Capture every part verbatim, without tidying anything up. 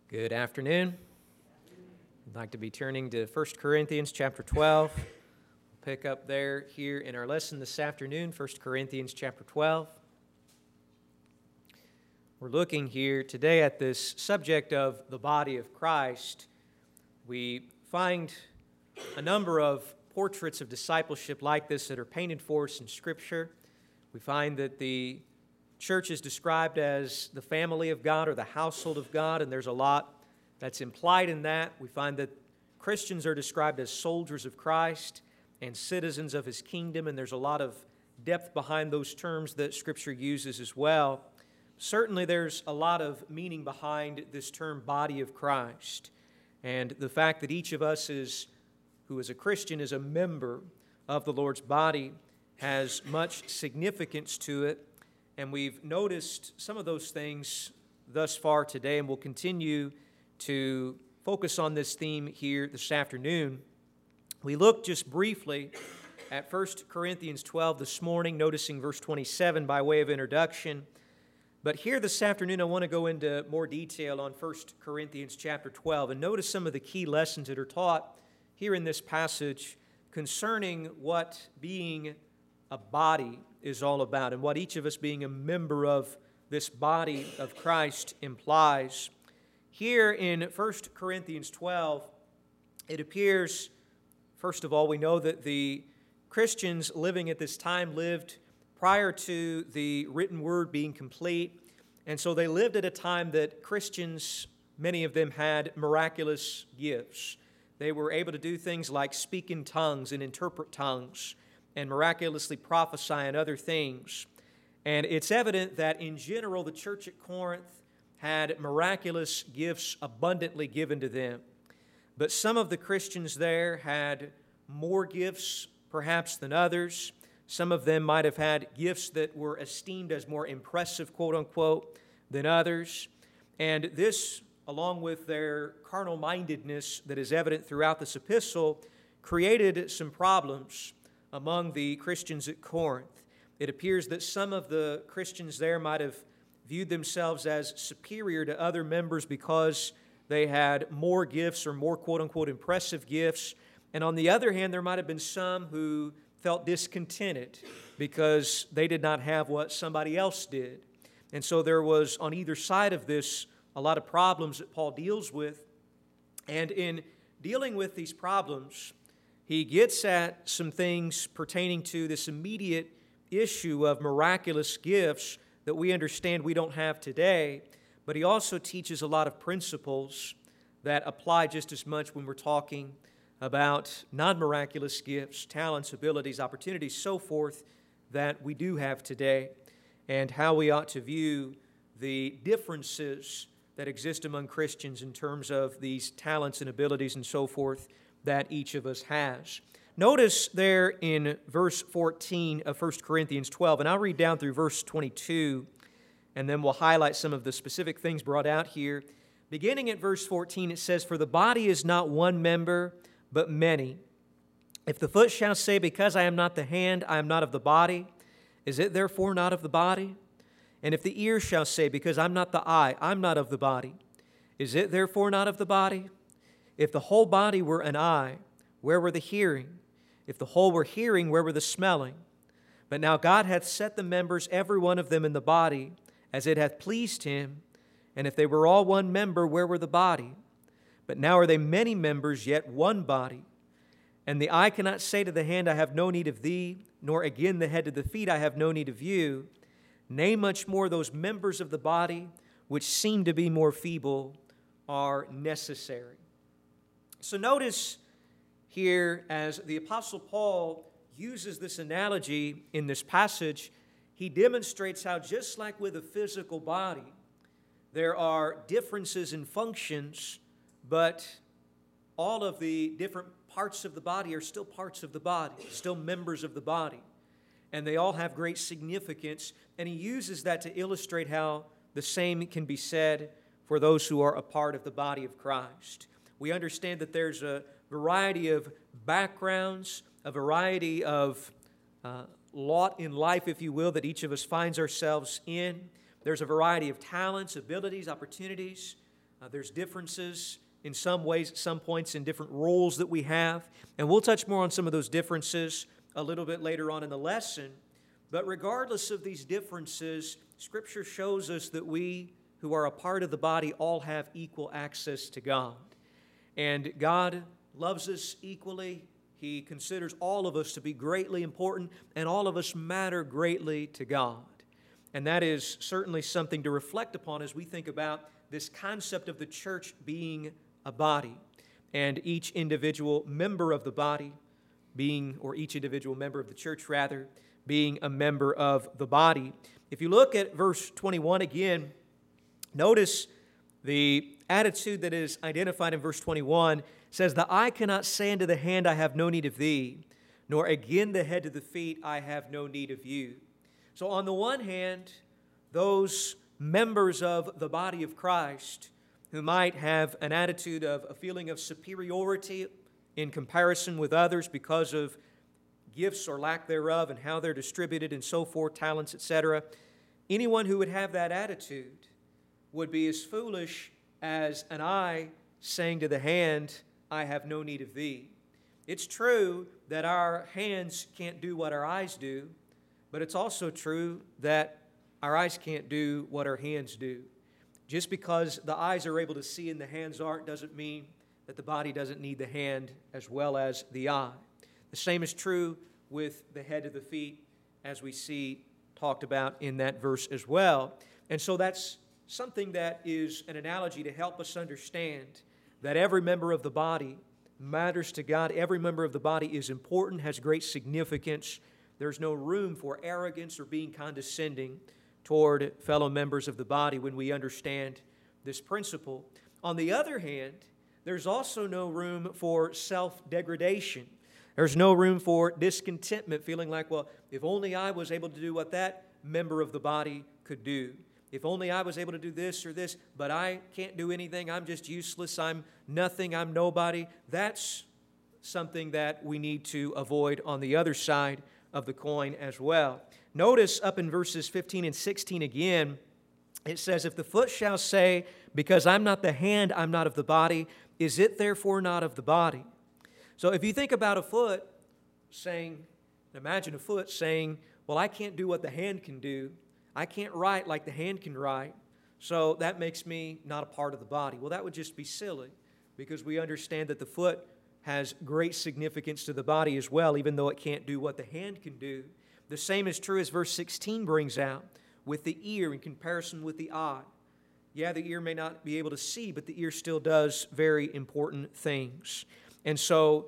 Good afternoon. I'd like to be turning to First Corinthians chapter twelve. We'll pick up there here in our lesson this afternoon, First Corinthians chapter twelve. We're looking here today at this subject of the body of Christ. We find a number of portraits of discipleship like this that are painted for us in Scripture. We find that the church is described as the family of God or the household of God, and there's a lot that's implied in that. We find that Christians are described as soldiers of Christ and citizens of His kingdom, and there's a lot of depth behind those terms that Scripture uses as well. Certainly there's a lot of meaning behind this term body of Christ, and the fact that each of us is, who is a Christian, is a member of the Lord's body has much significance to it. And we've noticed some of those things thus far today, and we'll continue to focus on this theme here this afternoon. We looked just briefly at First Corinthians twelve this morning, noticing verse twenty-seven by way of introduction. But here this afternoon, I want to go into more detail on First Corinthians chapter twelve and notice some of the key lessons that are taught here in this passage concerning what being a body is all about and what each of us being a member of this body of Christ implies. Here in First Corinthians twelve, it appears, first of all, we know that the Christians living at this time lived prior to the written word being complete, and so they lived at a time that Christians, many of them, had miraculous gifts. They were able to do things like speak in tongues and interpret tongues, and miraculously prophesy and other things. And it's evident that in general the church at Corinth had miraculous gifts abundantly given to them. But some of the Christians there had more gifts perhaps than others. Some of them might have had gifts that were esteemed as more impressive, quote unquote, than others. And this, along with their carnal-mindedness that is evident throughout this epistle, created some problems among the Christians at Corinth. It appears that some of the Christians there might have viewed themselves as superior to other members because they had more gifts or more quote-unquote impressive gifts. And on the other hand, there might have been some who felt discontented because they did not have what somebody else did. And so there was on either side of this a lot of problems that Paul deals with. And in dealing with these problems, he gets at some things pertaining to this immediate issue of miraculous gifts that we understand we don't have today, but he also teaches a lot of principles that apply just as much when we're talking about non-miraculous gifts, talents, abilities, opportunities, so forth, that we do have today, and how we ought to view the differences that exist among Christians in terms of these talents and abilities and so forth that each of us has. Notice there in verse fourteen of First Corinthians twelve, and I'll read down through verse twenty-two, and then we'll highlight some of the specific things brought out here. Beginning at verse fourteen, it says, "For the body is not one member, but many. If the foot shall say, Because I am not the hand, I am not of the body, is it therefore not of the body? And if the ear shall say, Because I'm not the eye, I'm not of the body, is it therefore not of the body? If the whole body were an eye, where were the hearing? If the whole were hearing, where were the smelling? But now God hath set the members, every one of them, in the body, as it hath pleased Him. And if they were all one member, where were the body? But now are they many members, yet one body. And the eye cannot say to the hand, I have no need of thee, nor again the head to the feet, I have no need of you. Nay, much more those members of the body, which seem to be more feeble, are necessary." So notice here, as the Apostle Paul uses this analogy in this passage, he demonstrates how just like with a physical body, there are differences in functions, but all of the different parts of the body are still parts of the body, still members of the body, and they all have great significance, and he uses that to illustrate how the same can be said for those who are a part of the body of Christ. We understand that there's a variety of backgrounds, a variety of uh, lot in life, if you will, that each of us finds ourselves in. There's a variety of talents, abilities, opportunities Uh, there's differences in some ways, at some points, in different roles that we have. And we'll touch more on some of those differences a little bit later on in the lesson. But regardless of these differences, Scripture shows us that we who are a part of the body all have equal access to God. And God loves us equally. He considers all of us to be greatly important, and all of us matter greatly to God. And that is certainly something to reflect upon as we think about this concept of the church being a body, and each individual member of the body being, or each individual member of the church rather, being a member of the body. If you look at verse twenty-one again, notice the attitude that is identified in verse twenty-one. It says, "The eye cannot say unto the hand, I have no need of thee, nor again the head to the feet, I have no need of you." So on the one hand, those members of the body of Christ who might have an attitude of a feeling of superiority in comparison with others because of gifts or lack thereof and how they're distributed and so forth, talents, et cetera, anyone who would have that attitude would be as foolish as an eye saying to the hand, I have no need of thee. It's true that our hands can't do what our eyes do, but it's also true that our eyes can't do what our hands do. Just because the eyes are able to see and the hands aren't doesn't mean that the body doesn't need the hand as well as the eye. The same is true with the head to the feet, as we see talked about in that verse as well. And so that's something that is an analogy to help us understand that every member of the body matters to God. Every member of the body is important, has great significance. There's no room for arrogance or being condescending toward fellow members of the body when we understand this principle. On the other hand, there's also no room for self-degradation. There's no room for discontentment, feeling like, well, if only I was able to do what that member of the body could do. If only I was able to do this or this, but I can't do anything. I'm just useless. I'm nothing. I'm nobody. That's something that we need to avoid on the other side of the coin as well. Notice up in verses fifteen and sixteen again, it says, "If the foot shall say, because I'm not the hand, I'm not of the body, is it therefore not of the body?" So if you think about a foot saying, imagine a foot saying, well, I can't do what the hand can do. I can't write like the hand can write, so that makes me not a part of the body. Well, that would just be silly, because we understand that the foot has great significance to the body as well, even though it can't do what the hand can do. The same is true as verse sixteen brings out with the ear in comparison with the eye. Yeah, the ear may not be able to see, but the ear still does very important things. And so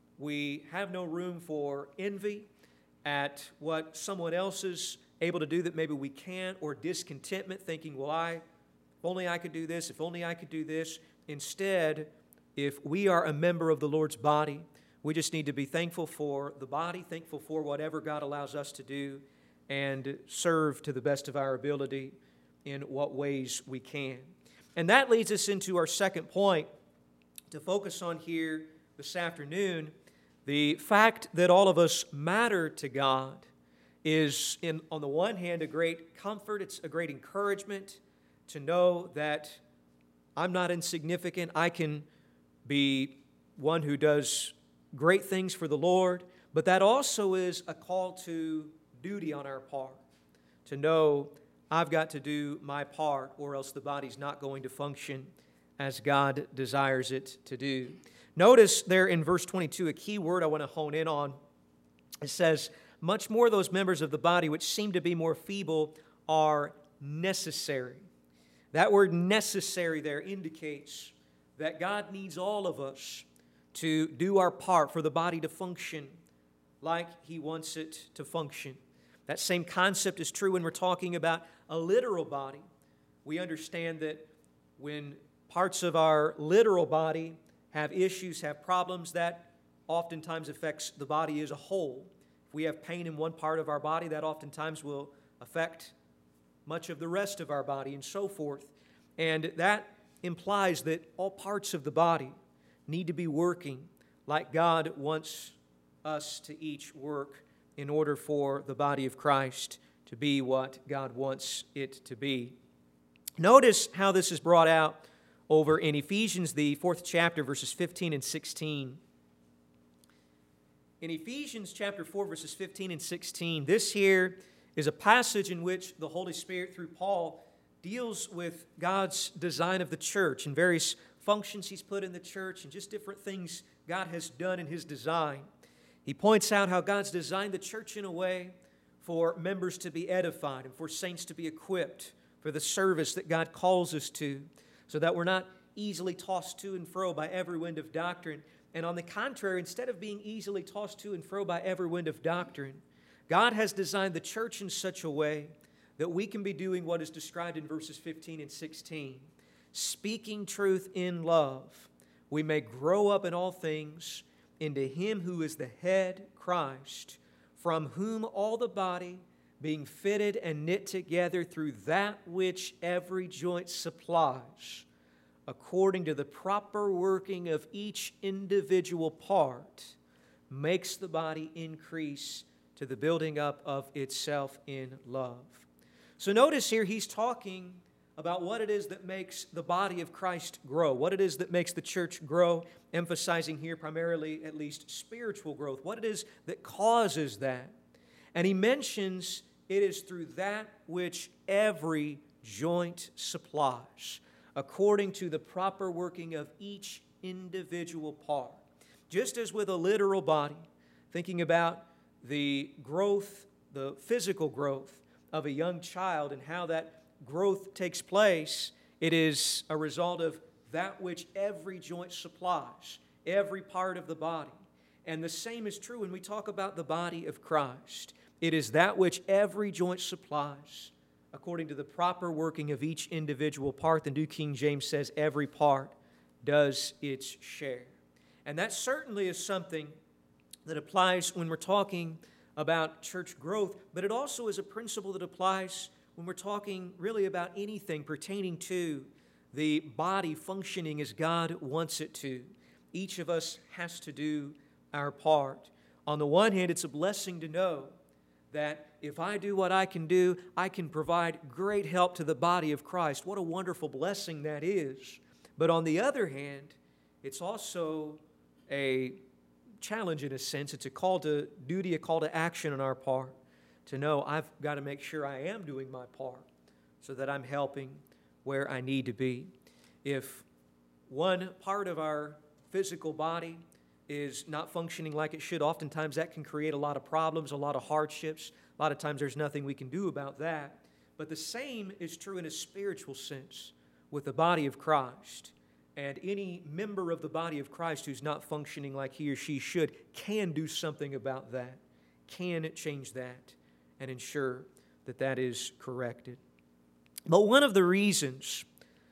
we have no room for envy at what someone else is able to do that maybe we can't, or discontentment, thinking, well, I, if only I could do this, if only I could do this. Instead, if we are a member of the Lord's body, we just need to be thankful for the body, thankful for whatever God allows us to do, and serve to the best of our ability in what ways we can. And that leads us into our second point to focus on here this afternoon. The fact that all of us matter to God is, in, on the one hand, a great comfort. It's a great encouragement to know that I'm not insignificant. I can be one who does great things for the Lord, but that also is a call to duty on our part, to know I've got to do my part, or else the body's not going to function as God desires it to do. Notice there in verse twenty-two, a key word I want to hone in on. It says, much more those members of the body which seem to be more feeble are necessary. That word necessary there indicates that God needs all of us to do our part for the body to function like He wants it to function. That same concept is true when we're talking about a literal body. We understand that when parts of our literal body have issues, have problems, that oftentimes affects the body as a whole. If we have pain in one part of our body, that oftentimes will affect much of the rest of our body and so forth. And that implies that all parts of the body need to be working like God wants us to each work in order for the body of Christ to be what God wants it to be. Notice how this is brought out over in Ephesians, the fourth chapter, verses fifteen and sixteen. In Ephesians chapter four, verses fifteen and sixteen, this here is a passage in which the Holy Spirit, through Paul, deals with God's design of the church and various functions He's put in the church and just different things God has done in His design. He points out how God's designed the church in a way for members to be edified and for saints to be equipped for the service that God calls us to, so that we're not easily tossed to and fro by every wind of doctrine. And on the contrary, instead of being easily tossed to and fro by every wind of doctrine, God has designed the church in such a way that we can be doing what is described in verses fifteen and sixteen. Speaking truth in love, we may grow up in all things into Him who is the head, Christ, from whom all the body, being fitted and knit together through that which every joint supplies, according to the proper working of each individual part, makes the body increase to the building up of itself in love. So notice here he's talking about what it is that makes the body of Christ grow, what it is that makes the church grow, emphasizing here primarily at least spiritual growth, what it is that causes that. And he mentions it is through that which every joint supplies, according to the proper working of each individual part. Just as with a literal body, thinking about the growth, the physical growth of a young child and how that growth takes place, it is a result of that which every joint supplies, every part of the body. And the same is true when we talk about the body of Christ. It is that which every joint supplies, according to the proper working of each individual part. The New King James says every part does its share. And that certainly is something that applies when we're talking about church growth, but it also is a principle that applies when we're talking really about anything pertaining to the body functioning as God wants it to. Each of us has to do our part. On the one hand, it's a blessing to know that if I do what I can do, I can provide great help to the body of Christ. What a wonderful blessing that is. But on the other hand, it's also a challenge in a sense. It's a call to duty, a call to action on our part, to know I've got to make sure I am doing my part so that I'm helping where I need to be. If one part of our physical body is not functioning like it should, oftentimes that can create a lot of problems, a lot of hardships. A lot of times there's nothing we can do about that. But the same is true in a spiritual sense with the body of Christ. And any member of the body of Christ who's not functioning like he or she should can do something about that, can change that, and ensure that that is corrected. But one of the reasons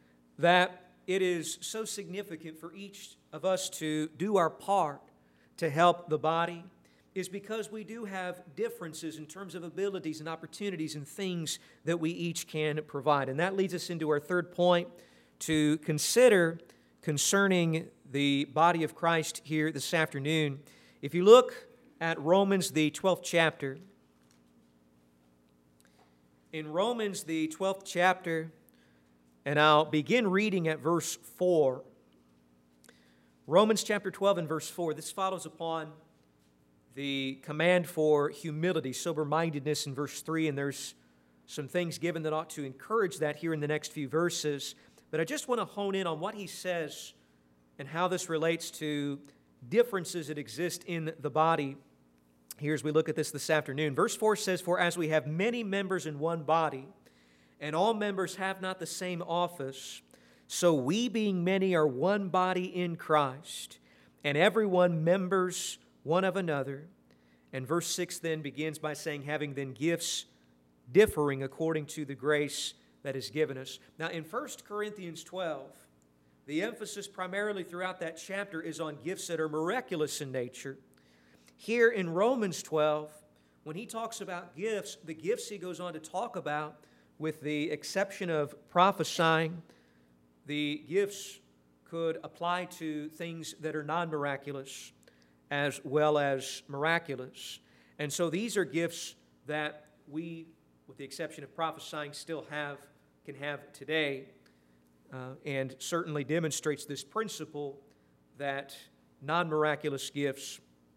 that it is so significant for each of us to do our part to help the body is because we do have differences in terms of abilities and opportunities and things that we each can provide. And that leads us into our third point to consider concerning the body of Christ here this afternoon. If you look at Romans, the twelfth chapter, in Romans, the twelfth chapter, and I'll begin reading at verse four. Romans chapter twelve and verse four. This follows upon the command for humility, sober-mindedness in verse three, and there's some things given that ought to encourage that here in the next few verses. But I just want to hone in on what he says and how this relates to differences that exist in the body here as we look at this this afternoon. Verse four says, "For as we have many members in one body, and all members have not the same office, so we being many are one body in Christ, and everyone members one of another." And verse six then begins by saying, "Having then gifts differing according to the grace that is given us." Now in First Corinthians twelve, the emphasis primarily throughout that chapter is on gifts that are miraculous in nature. Here in Romans twelve, when he talks about gifts, the gifts he goes on to talk about, with the exception of prophesying, the gifts could apply to things that are non-miraculous as well as miraculous. And so these are gifts that we, with the exception of prophesying, still have, can have today. uh, and certainly demonstrates this principle that non-miraculous gifts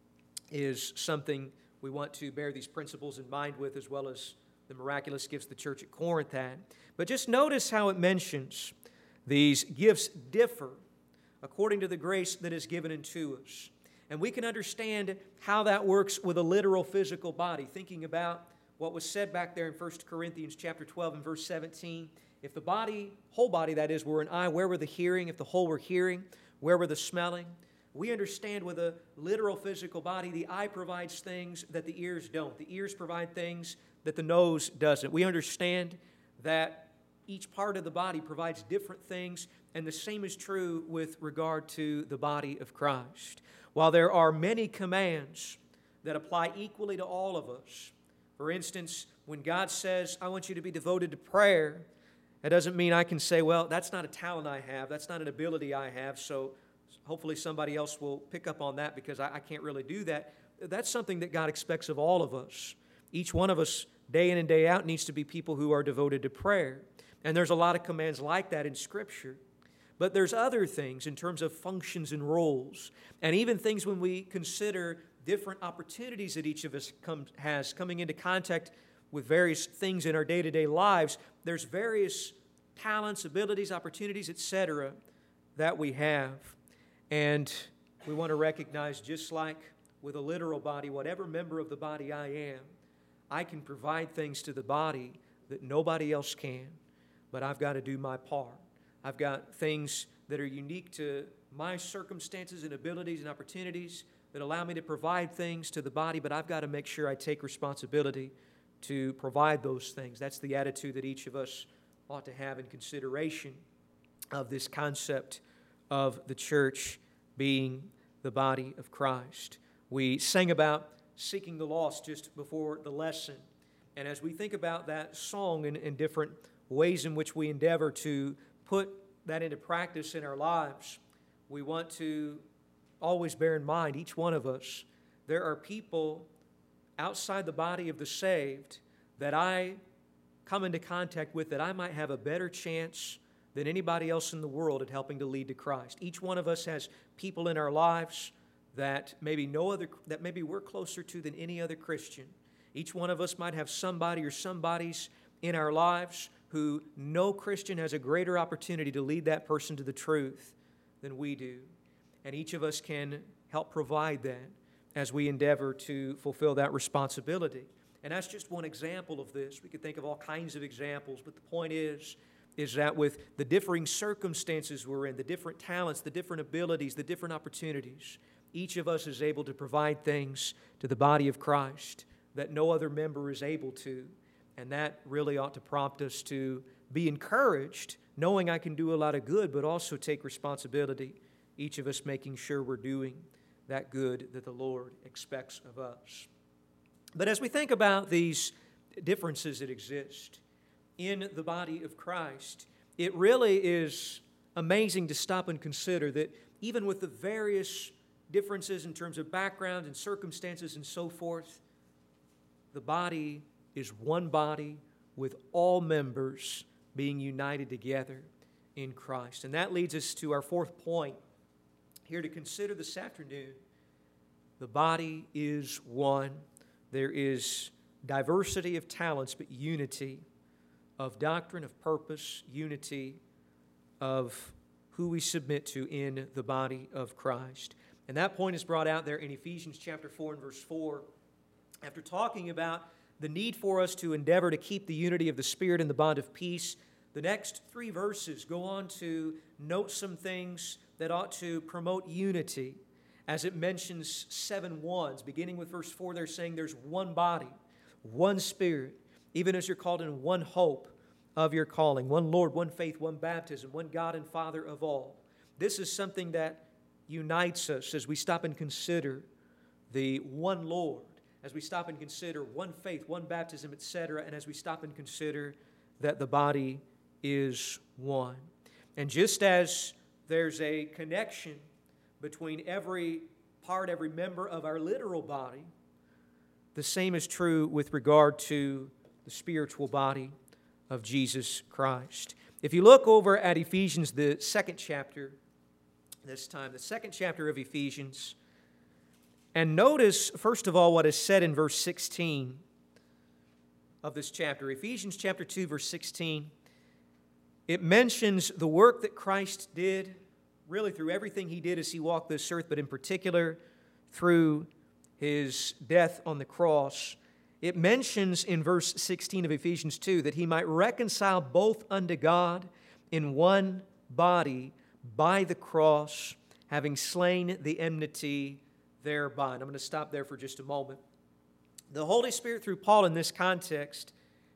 is something we want to bear these principles in mind with, as well as the miraculous gifts the church at Corinth had. But just notice how it mentions these gifts differ according to the grace that is given unto us. And we can understand how that works with a literal physical body, thinking about what was said back there in First Corinthians chapter twelve and verse seventeen. If the body, whole body that is, were an eye, where were the hearing? If the whole were hearing, where were the smelling? We understand with a literal physical body, the eye provides things that the ears don't. The ears provide things that the nose doesn't. We understand that each part of the body provides different things, and the same is true with regard to the body of Christ. While there are many commands that apply equally to all of us, for instance, when God says, I want you to be devoted to prayer, that doesn't mean I can say, well, that's not a talent I have, that's not an ability I have, so hopefully somebody else will pick up on that because I, I can't really do that. That's something that God expects of all of us. Each one of us, day in and day out, needs to be people who are devoted to prayer. And there's a lot of commands like that in Scripture. But there's other things in terms of functions and roles, and even things when we consider different opportunities that each of us come, has coming into contact with various things in our day-to-day lives. There's various talents, abilities, opportunities, et cetera that we have. And we want to recognize, just like with a literal body, whatever member of the body I am, I can provide things to the body that nobody else can, but I've got to do my part. I've got things that are unique to my circumstances and abilities and opportunities that allow me to provide things to the body, but I've got to make sure I take responsibility to provide those things. That's the attitude that each of us ought to have in consideration of this concept of the church being the body of Christ. We sang about seeking the lost just before the lesson, and as we think about that song in, in different ways in which we endeavor to put that into practice in our lives, we want to always bear in mind, each one of us, there are people outside the body of the saved that I come into contact with that I might have a better chance than anybody else in the world at helping to lead to Christ. Each one of us has people in our lives that maybe no other that maybe we're closer to than any other Christian. Each one of us might have somebody or somebodies in our lives who no Christian has a greater opportunity to lead that person to the truth than we do. And each of us can help provide that as we endeavor to fulfill that responsibility. And that's just one example of this. We could think of all kinds of examples, but the point is, is that with the differing circumstances we're in, the different talents, the different abilities, the different opportunities, each of us is able to provide things to the body of Christ that no other member is able to. And that really ought to prompt us to be encouraged, knowing I can do a lot of good, but also take responsibility, each of us making sure we're doing that good that the Lord expects of us. But as we think about these differences that exist in the body of Christ, it really is amazing to stop and consider that even with the various differences in terms of background and circumstances and so forth, the body is one body with all members being united together in Christ. And that leads us to our fourth point here to consider this afternoon. The body is one. There is diversity of talents, but unity of doctrine, of purpose, unity of who we submit to in the body of Christ. And that point is brought out there in Ephesians chapter four and verse four. After talking about the need for us to endeavor to keep the unity of the Spirit in the bond of peace, the next three verses go on to note some things that ought to promote unity, as it mentions seven ones. Beginning with verse four, they're saying there's one body, one Spirit, even as you're called in one hope of your calling, one Lord, one faith, one baptism, one God and Father of all. This is something that unites us as we stop and consider the one Lord, as we stop and consider one faith, one baptism, et cetera, and as we stop and consider that the body is one. And just as there's a connection between every part, every member of our literal body, the same is true with regard to the spiritual body of Jesus Christ. If you look over at Ephesians, the second chapter, this time, the second chapter of Ephesians, and notice, first of all, what is said in verse sixteen of this chapter. Ephesians chapter two, verse sixteen, it mentions the work that Christ did, really through everything He did as He walked this earth, but in particular through His death on the cross. It mentions in verse sixteen of Ephesians two that He might reconcile both unto God in one body by the cross, having slain the enmity thereby. And I'm going to stop there for just a moment. The Holy Spirit, through Paul in this context,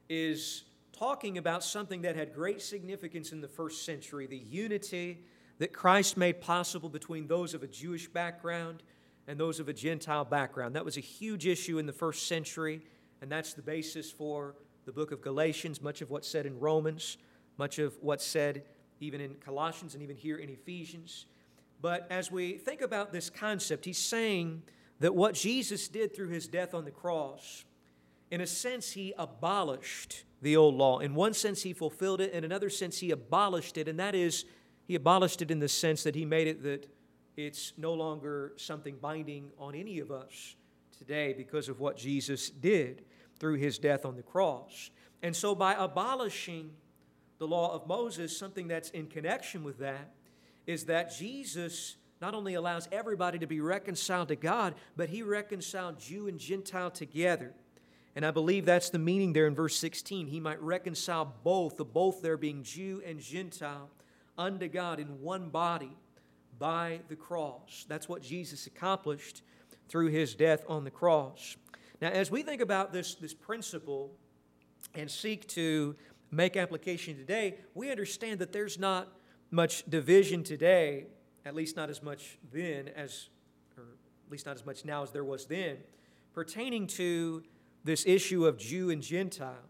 is talking about something that had great significance in the first century, the unity that Christ made possible between those of a Jewish background and those of a Gentile background. That was a huge issue in the first century, and that's the basis for the book of Galatians, much of what's said in Romans, much of what's said even in Colossians and even here in Ephesians. But as we think about this concept, he's saying that what Jesus did through His death on the cross, in a sense, He abolished the old law. In one sense, He fulfilled it. In another sense, He abolished it, and that is, He abolished it in the sense that He made it that it's no longer something binding on any of us today because of what Jesus did through His death on the cross. And so by abolishing the law of Moses, something that's in connection with that is that Jesus not only allows everybody to be reconciled to God, but He reconciled Jew and Gentile together. And I believe that's the meaning there in verse sixteen. He might reconcile both, the both there being Jew and Gentile, unto God in one body by the cross. That's what Jesus accomplished through His death on the cross. Now, as we think about this, this principle and seek to make application today, we understand that there's not much division today, at least not as much then as, or at least not as much now as there was then, pertaining to this issue of Jew and Gentile.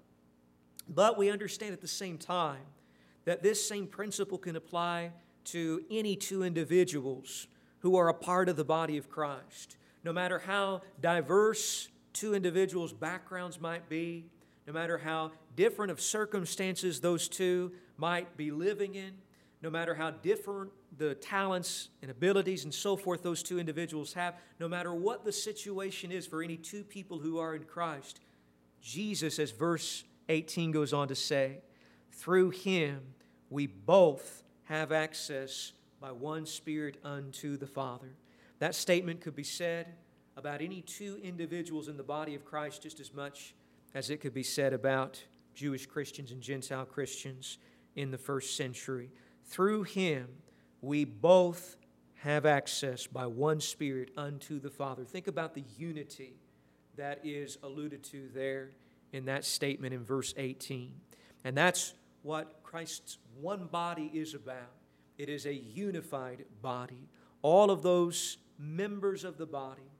But we understand at the same time that this same principle can apply to any two individuals who are a part of the body of Christ. No matter how diverse two individuals' backgrounds might be, no matter how different of circumstances those two might be living in, no matter how different the talents and abilities and so forth those two individuals have, no matter what the situation is for any two people who are in Christ, Jesus, as verse eighteen goes on to say, through Him we both have access by one Spirit unto the Father. That statement could be said about any two individuals in the body of Christ just as much as it could be said about Jewish Christians and Gentile Christians in the first century. Through Him, we both have access by one Spirit unto the Father. Think about the unity that is alluded to there in that statement in verse eighteen. And that's what Christ's one body is about. It is a unified body. All of those members of the body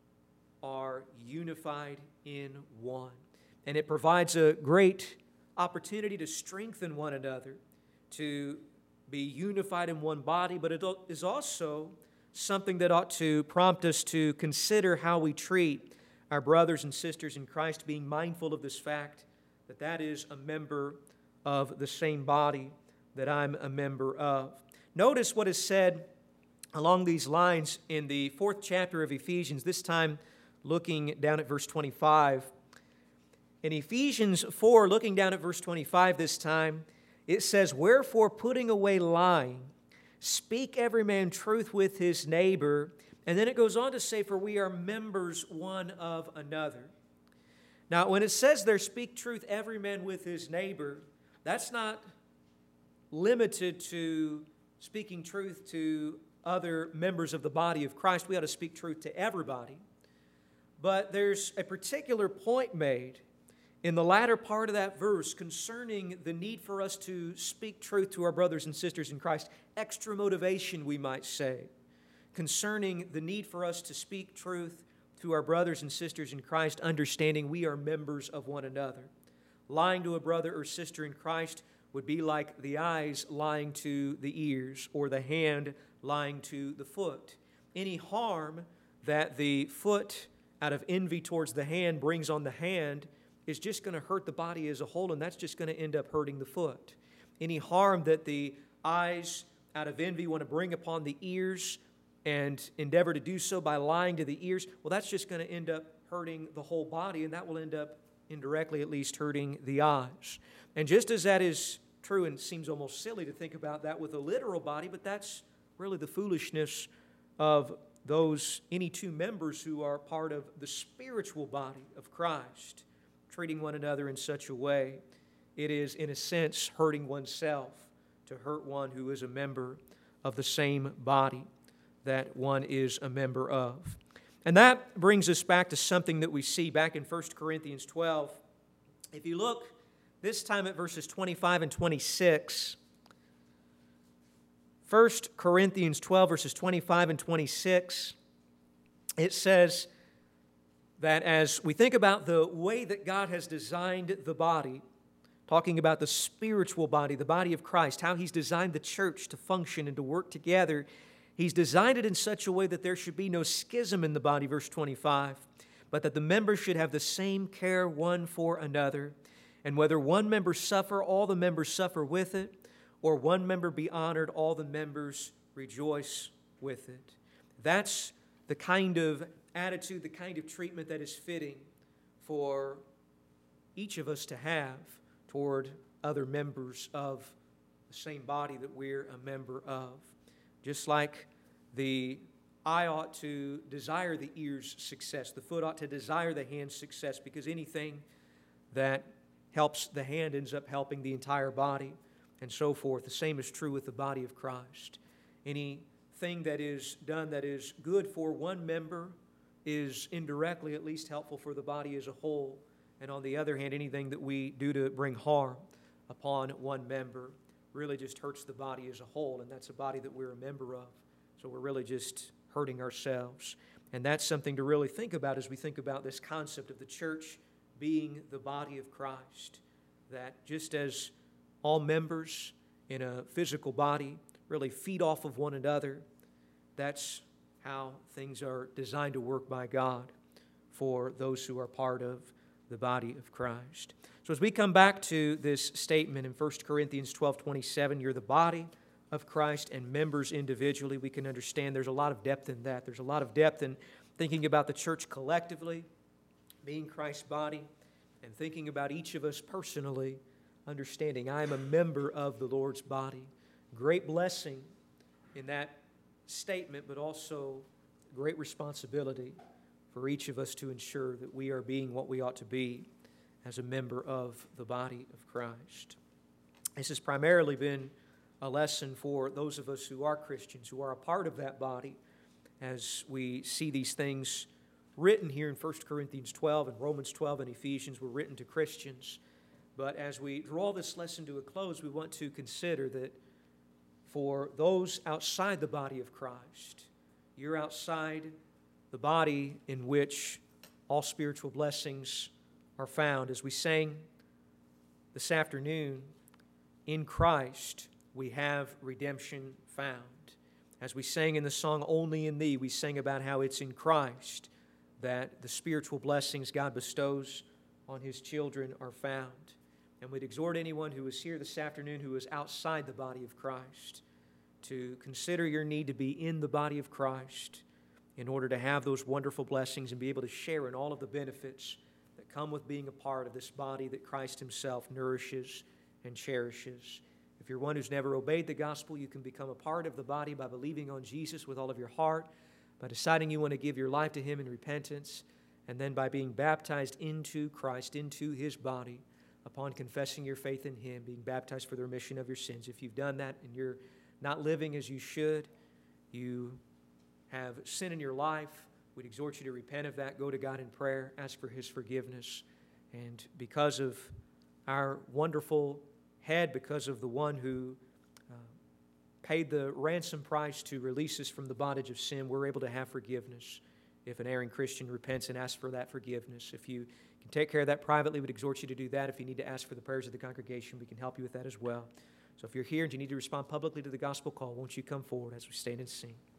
are unified in one. And it provides a great opportunity to strengthen one another, to be unified in one body, but it is also something that ought to prompt us to consider how we treat our brothers and sisters in Christ, being mindful of this fact that that is a member of the same body that I'm a member of. Notice what is said along these lines in the fourth chapter of Ephesians, this time looking down at verse twenty-five. In Ephesians four, looking down at verse twenty-five this time, it says, wherefore, putting away lying, speak every man truth with his neighbor. And then it goes on to say, for we are members one of another. Now, when it says there, speak truth every man with his neighbor, that's not limited to speaking truth to other members of the body of Christ. We ought to speak truth to everybody. But there's a particular point made in the latter part of that verse concerning the need for us to speak truth to our brothers and sisters in Christ. Extra motivation, we might say, concerning the need for us to speak truth to our brothers and sisters in Christ, understanding we are members of one another. Lying to a brother or sister in Christ would be like the eyes lying to the ears or the hand lying to the foot. Any harm that the foot, out of envy towards the hand, brings on the hand is just going to hurt the body as a whole, and that's just going to end up hurting the foot. any harm that the eyes, out of envy, want to bring upon the ears and endeavor to do so by lying to the ears, well, that's just going to end up hurting the whole body, and that will end up indirectly at least hurting the eyes. And just as that is true, and seems almost silly to think about that with a literal body, but that's really the foolishness of those, any two members who are part of the spiritual body of Christ, treating one another in such a way. It is, in a sense, hurting oneself to hurt one who is a member of the same body that one is a member of. And that brings us back to something that we see back in First Corinthians twelve. If you look this time at verses twenty-five and twenty-six, First Corinthians twelve, verses twenty-five and twenty-six, it says that as we think about the way that God has designed the body, talking about the spiritual body, the body of Christ, how He's designed the church to function and to work together, He's designed it in such a way that there should be no schism in the body, verse twenty-five, but that the members should have the same care one for another. And whether one member suffer, all the members suffer with it, or one member be honored, all the members rejoice with it. That's the kind of attitude, the kind of treatment that is fitting for each of us to have toward other members of the same body that we're a member of. Just like the eye ought to desire the ear's success, the foot ought to desire the hand's success, because anything that helps the hand ends up helping the entire body, and so forth. The same is true with the body of Christ. Anything that is done that is good for one member is indirectly at least helpful for the body as a whole. And on the other hand, anything that we do to bring harm upon one member really just hurts the body as a whole, and that's a body that we're a member of. So we're really just hurting ourselves. And that's something to really think about as we think about this concept of the church being the body of Christ. That just as all members in a physical body really feed off of one another, that's how things are designed to work by God for those who are part of the body of Christ. So as we come back to this statement in First Corinthians twelve twenty-seven, you're the body of Christ and members individually, we can understand there's a lot of depth in that. There's a lot of depth in thinking about the church collectively, being Christ's body, and thinking about each of us personally, understanding I am a member of the Lord's body. Great blessing in that statement, but also great responsibility for each of us to ensure that we are being what we ought to be as a member of the body of Christ. This has primarily been a lesson for those of us who are Christians, who are a part of that body, as we see these things written here in First Corinthians twelve and Romans twelve and Ephesians were written to Christians. But as we draw this lesson to a close, we want to consider that for those outside the body of Christ, you're outside the body in which all spiritual blessings are found. As we sang this afternoon, in Christ we have redemption found. As we sang in the song, Only in Thee, we sang about how it's in Christ that the spiritual blessings God bestows on His children are found. And we'd exhort anyone who is here this afternoon who is outside the body of Christ to consider your need to be in the body of Christ in order to have those wonderful blessings and be able to share in all of the benefits that come with being a part of this body that Christ Himself nourishes and cherishes. If you're one who's never obeyed the gospel, you can become a part of the body by believing on Jesus with all of your heart, by deciding you want to give your life to Him in repentance, and then by being baptized into Christ, into His body, upon confessing your faith in Him, being baptized for the remission of your sins. If you've done that and you're not living as you should, you have sin in your life, we'd exhort you to repent of that, go to God in prayer, ask for His forgiveness. And because of our wonderful Head, because of the one who uh, paid the ransom price to release us from the bondage of sin, we're able to have forgiveness if an erring Christian repents and asks for that forgiveness. If you can take care of that privately, we'd exhort you to do that. If you need to ask for the prayers of the congregation, we can help you with that as well. So if you're here and you need to respond publicly to the gospel call, won't you come forward as we stand and sing?